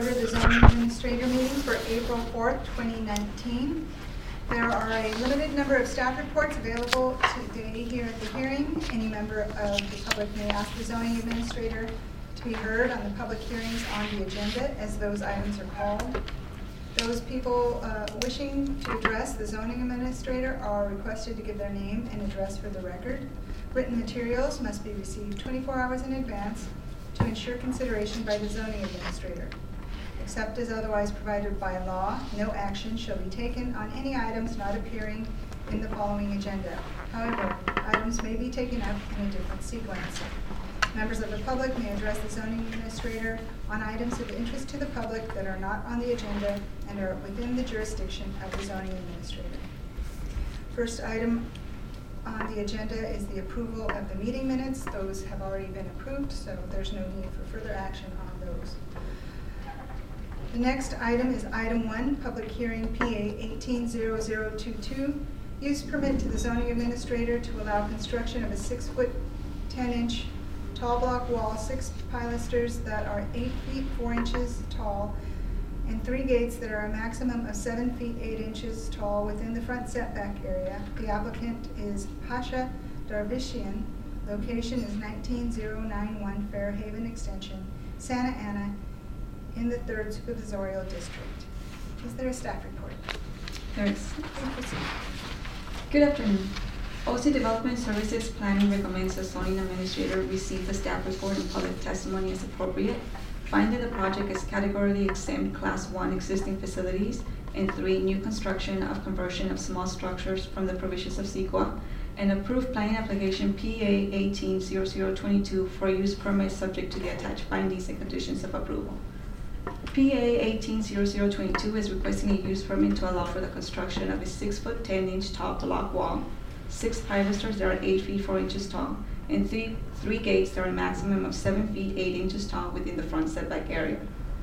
order the zoning administrator meeting for April 4th, 2019. There are a limited number of staff reports available today here at the hearing. Any member of the public may ask the zoning administrator to be heard on the public hearings on the agenda as those items are called. Those people wishing to address the zoning administrator are requested to give their name and address for the record. Written materials must be received 24 hours in advance to ensure consideration by the zoning administrator. Except as otherwise provided by law, no action shall be taken on any items not appearing in the following agenda. However, items may be taken up in a different sequence. Members of the public may address the zoning administrator on items of interest to the public that are not on the agenda and are within the jurisdiction of the zoning administrator. First item on the agenda is the approval of the meeting minutes. Those have already been approved, so there's no need for further action on those. The next item is item 1, public hearing PA 180022, use permit to the zoning administrator to allow construction of a 6-foot 10-inch tall block wall, 6 pilasters that are 8 feet 4 inches tall, and 3 gates that are a maximum of 7 feet 8 inches tall within the front setback area. The applicant is Pasha Darvishian. Location is 19091 Fairhaven Extension, Santa Ana, in the 3rd Supervisorial District. Is there a staff report? There is. Good afternoon. OC Development Services Planning recommends the zoning administrator receive the staff report and public testimony as appropriate. Find that the project is categorically exempt Class 1 existing facilities, and 3, new construction of conversion of small structures from the provisions of CEQA, and approve planning application PA 180022 for use permit subject to the attached findings and conditions of approval. PA 180022 is requesting a use permit to allow for the construction of a 6-foot 10-inch tall block wall, 6 pilasters that are 8 feet 4 inches tall, and 3 gates that are a maximum of 7 feet 8 inches tall within the front setback area.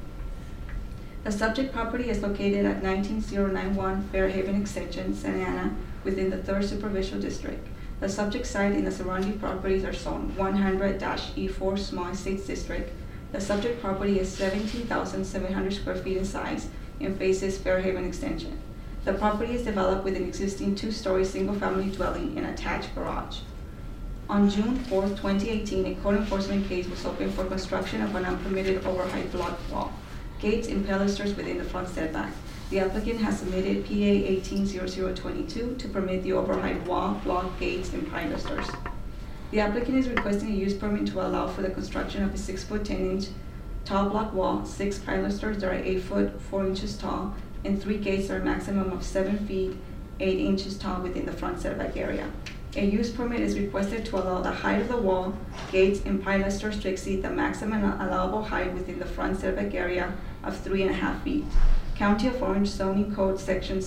The subject property is located at 19091 Fairhaven Extension, Santa Ana, within the 3rd Supervisorial District. The subject site and the surrounding properties are Zone 100-E4 Small Estates District. The subject property is 17,700 square feet in size and faces Fairhaven Extension. The property is developed with an existing 2-story single-family dwelling and attached garage. On June 4, 2018, a code enforcement case was opened for construction of an unpermitted overheight block wall, gates and pilasters within the front setback. The applicant has submitted PA 180022 to permit the overheight wall, block, gates, and pilasters. The applicant is requesting a use permit to allow for the construction of a 6-foot 10-inch tall block wall, 6 pilasters that are 8 foot 4 inches tall, and 3 gates that are a maximum of 7 feet 8 inches tall within the front setback area. A use permit is requested to allow the height of the wall, gates, and pilasters to exceed the maximum allowable height within the front setback area of 3.5 feet. County of Orange Zoning Code Section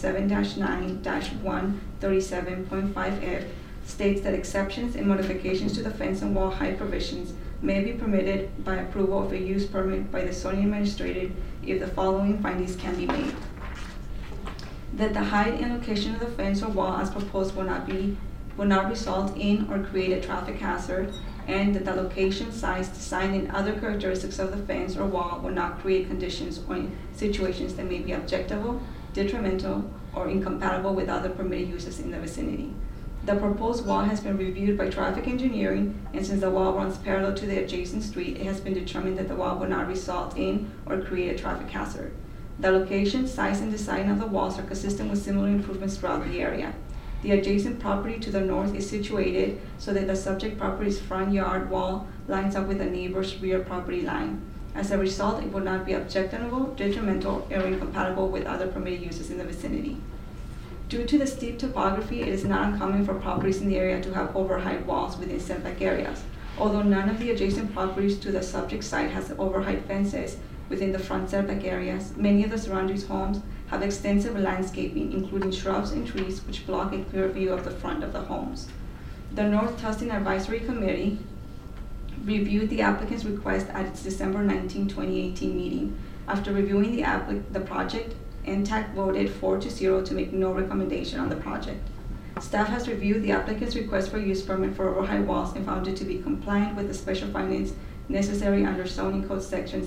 7-9-137.5F states that exceptions and modifications to the fence and wall height provisions may be permitted by approval of a use permit by the zoning administrator if the following findings can be made. That the height and location of the fence or wall as proposed will not result in or create a traffic hazard, and that the location, size, design, and other characteristics of the fence or wall will not create conditions or situations that may be objectionable, detrimental, or incompatible with other permitted uses in the vicinity. The proposed wall has been reviewed by traffic engineering, and since the wall runs parallel to the adjacent street, it has been determined that the wall will not result in or create a traffic hazard. The location, size, and design of the walls are consistent with similar improvements throughout the area. The adjacent property to the north is situated so that the subject property's front yard wall lines up with the neighbor's rear property line. As a result, it will not be objectionable, detrimental, or incompatible with other permitted uses in the vicinity. Due to the steep topography, it is not uncommon for properties in the area to have overheight walls within setback areas. Although none of the adjacent properties to the subject site has overheight fences within the front setback areas, many of the surrounding homes have extensive landscaping, including shrubs and trees, which block a clear view of the front of the homes. The North Tustin Advisory Committee reviewed the applicant's request at its December 19, 2018 meeting. After reviewing the project, NTAC voted 4-0 to make no recommendation on the project. Staff has reviewed the applicant's request for use permit for overheight walls and found it to be compliant with the special findings necessary under zoning code section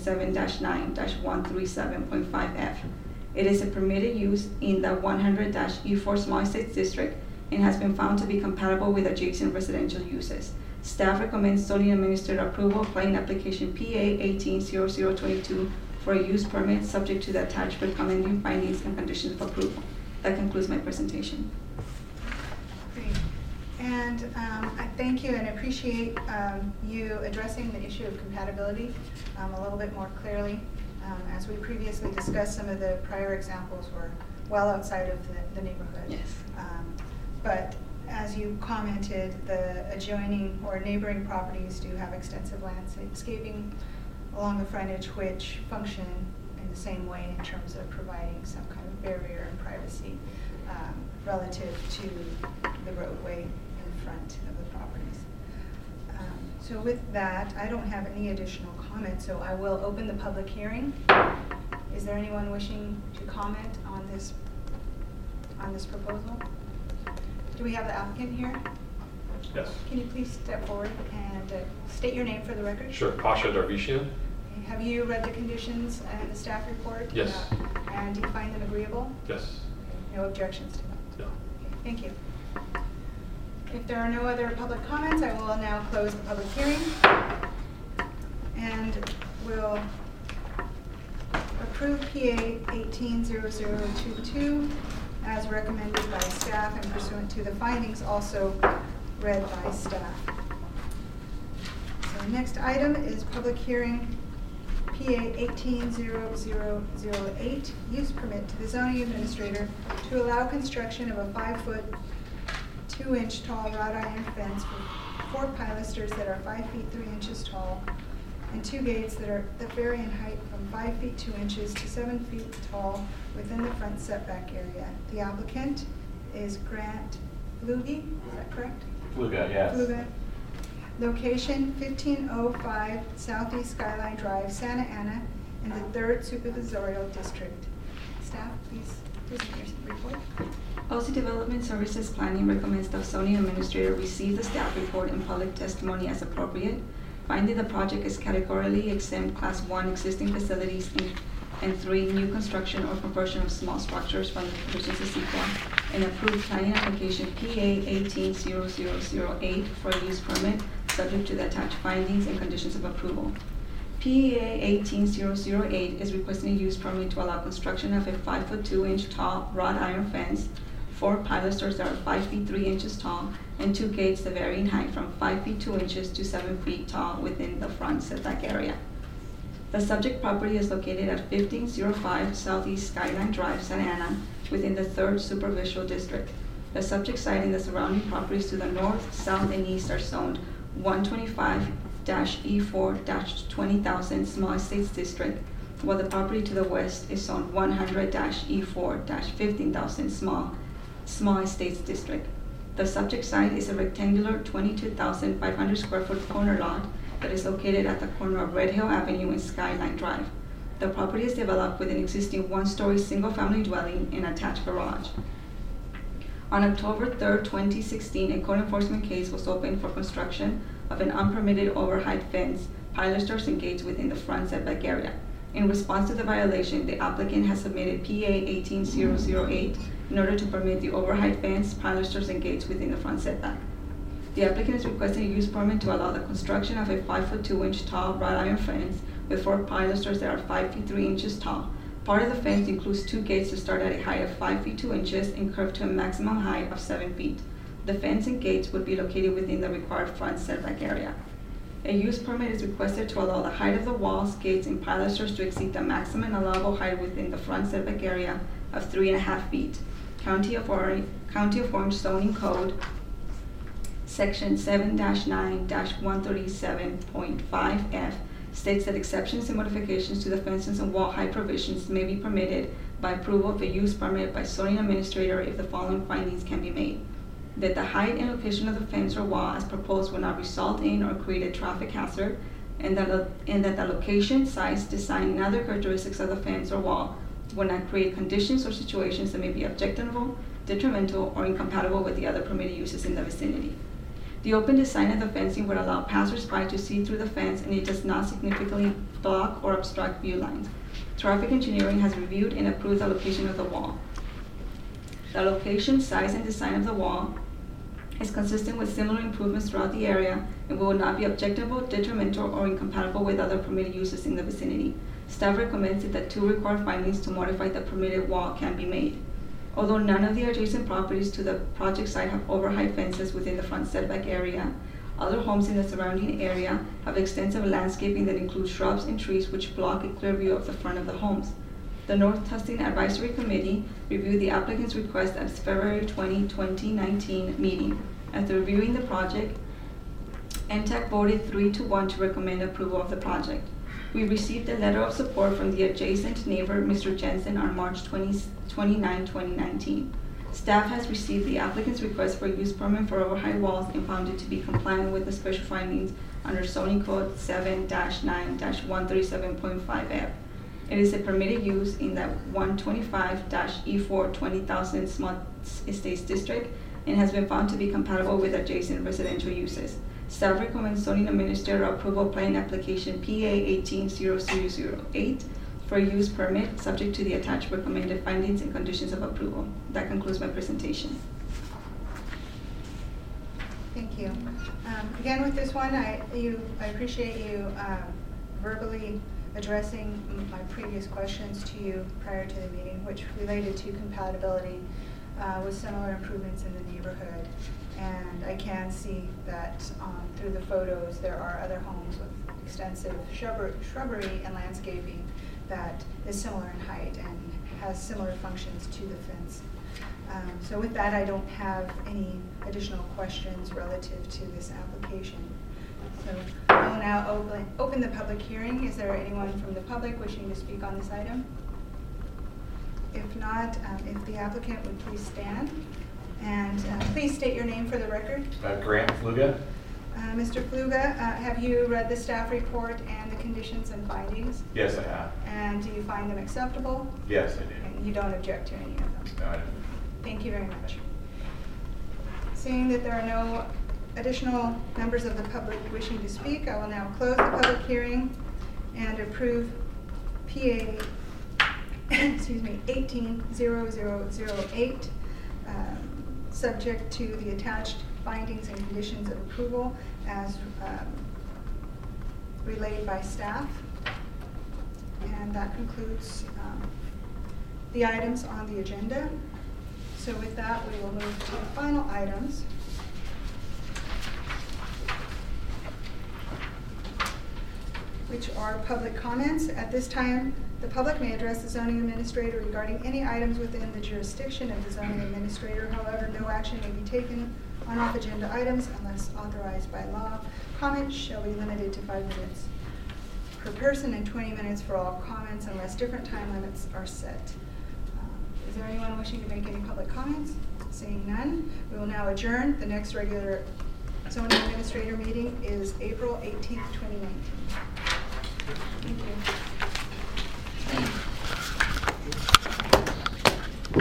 7-9-137.5F. It is a permitted use in the 100-E4 Small Estates District and has been found to be compatible with adjacent residential uses. Staff recommends zoning administrator approval of planning application PA 180022 for a use permit subject to the attached recommending findings and conditions of approval. That concludes my presentation. Great. And I thank you and appreciate you addressing the issue of compatibility a little bit more clearly. As we previously discussed, some of the prior examples were well outside of the neighborhood. Yes. But as you commented, the adjoining or neighboring properties do have extensive landscaping along the frontage, which function in the same way in terms of providing some kind of barrier and privacy relative to the roadway in front of the properties. So with that, I don't have any additional comments, so I will open the public hearing. Is there anyone wishing to comment on this proposal? Do we have the applicant here? Yes. Can you please step forward and state your name for the record? Sure. Pasha Darvishian. Have you read the conditions and the staff report? Yes. And do you find them agreeable? Yes. No objections to them? No. Okay, thank you. If there are no other public comments, I will now close the public hearing. And we'll approve PA 180022 as recommended by staff and pursuant to the findings also read by staff. So the next item is public hearing PA 180008, use permit to the zoning administrator to allow construction of a 5-foot 2-inch tall wrought iron fence with 4 pilasters that are 5 feet 3 inches tall and 2 gates that vary in height from 5 feet 2 inches to 7 feet tall within the front setback area. The applicant is Grant Fluge, is that correct? Fluge, yes. Fluge. Location 1505 Southeast Skyline Drive, Santa Ana, in the 3rd Supervisorial District. Staff, please present your report. OC Development Services Planning recommends the zoning administrator receive the staff report and public testimony as appropriate, finding the project is categorically exempt Class 1 existing facilities and 3 new construction or conversion of small structures from the provisions of CEQA, and approve planning application PA 180008 for a use permit subject to the attached findings and conditions of approval. PA 180008 is requesting a use permit to allow construction of a 5-foot 2-inch tall wrought iron fence, 4 pilasters that are 5 feet 3 inches tall, and 2 gates that vary in height from 5 feet 2 inches to 7 feet tall within the front setback area. The subject property is located at 1505 Southeast Skyline Drive, Santa Ana, within the 3rd Supervisorial District. The subject site and the surrounding properties to the north, south, and east are zoned 125-E4-20,000 Small Estates District, while the property to the west is zoned 100-E4-15,000 Small Estates District. The subject site is a rectangular 22,500 square foot corner lot that is located at the corner of Red Hill Avenue and Skyline Drive. The property is developed with an existing 1-story single-family dwelling and attached garage. On October 3rd, 2016, a code enforcement case was opened for construction of an unpermitted overheight fence, pilasters, and gates within the front setback area. In response to the violation, the applicant has submitted PA 180008 in order to permit the overheight fence, pilasters, and gates within the front setback. The applicant is requesting a use permit to allow the construction of a 5-foot 2-inch tall wrought iron fence with 4 pilasters that are 5 feet 3 inches tall. Part of the fence includes 2 gates to start at a height of 5 feet 2 inches and curve to a maximum height of 7 feet. The fence and gates would be located within the required front setback area. A use permit is requested to allow the height of the walls, gates, and pilasters to exceed the maximum allowable height within the front setback area of 3.5 feet. County of Orange Zoning Code, Section 7-9-137.5F states that exceptions and modifications to the fences and wall height provisions may be permitted by approval of a use permit by zoning administrator if the following findings can be made: that the height and location of the fence or wall as proposed will not result in or create a traffic hazard, and that the location, size, design, and other characteristics of the fence or wall will not create conditions or situations that may be objectionable, detrimental, or incompatible with the other permitted uses in the vicinity. The open design of the fencing would allow passersby to see through the fence, and it does not significantly block or obstruct view lines. Traffic engineering has reviewed and approved the location of the wall. The location, size, and design of the wall is consistent with similar improvements throughout the area and will not be objectionable, detrimental, or incompatible with other permitted uses in the vicinity. Staff recommends that 2 required findings to modify the permitted wall can be made. Although none of the adjacent properties to the project site have overhang fences within the front setback area, other homes in the surrounding area have extensive landscaping that includes shrubs and trees which block a clear view of the front of the homes. The North Tustin Advisory Committee reviewed the applicant's request at its February 20, 2019 meeting. After reviewing the project, NTAC voted 3-1 to recommend approval of the project. We received a letter of support from the adjacent neighbor, Mr. Jensen, on March 29, 2019. Staff has received the applicant's request for a use permit for overhang walls and found it to be compliant with the special findings under zoning code 7-9-137.5F. It is a permitted use in the 125-E4 20,000 Small Estates District and has been found to be compatible with adjacent residential uses. Staff recommends zoning administrator approval plan application PA 18-0008 for a use permit subject to the attached recommended findings and conditions of approval. That concludes my presentation. Thank you. Again, with this one, I appreciate you verbally addressing my previous questions to you prior to the meeting, which related to compatibility with similar improvements in the neighborhood. And I can see that through the photos, there are other homes with extensive shrubbery and landscaping that is similar in height and has similar functions to the fence. So with that, I don't have any additional questions relative to this application. So I will now open the public hearing. Is there anyone from the public wishing to speak on this item? If not, if the applicant would please stand. And please state your name for the record. Grant Fluga. Mr. Fluga, have you read the staff report and the conditions and findings? Yes, I have. And do you find them acceptable? Yes, I do. And you don't object to any of them? No, I don't. Thank you very much. Seeing that there are no additional members of the public wishing to speak, I will now close the public hearing and approve PA 18-0008, subject to the attached findings and conditions of approval as relayed by staff. And that concludes the items on the agenda. So with that, we will move to the final items. Which are public comments. At this time, the public may address the zoning administrator regarding any items within the jurisdiction of the zoning administrator. However, no action may be taken on off-agenda items unless authorized by law. Comments shall be limited to 5 minutes per person and 20 minutes for all comments unless different time limits are set. Is there anyone wishing to make any public comments? Seeing none, we will now adjourn. The next regular zoning administrator meeting is April 18th, 2019. Thank you.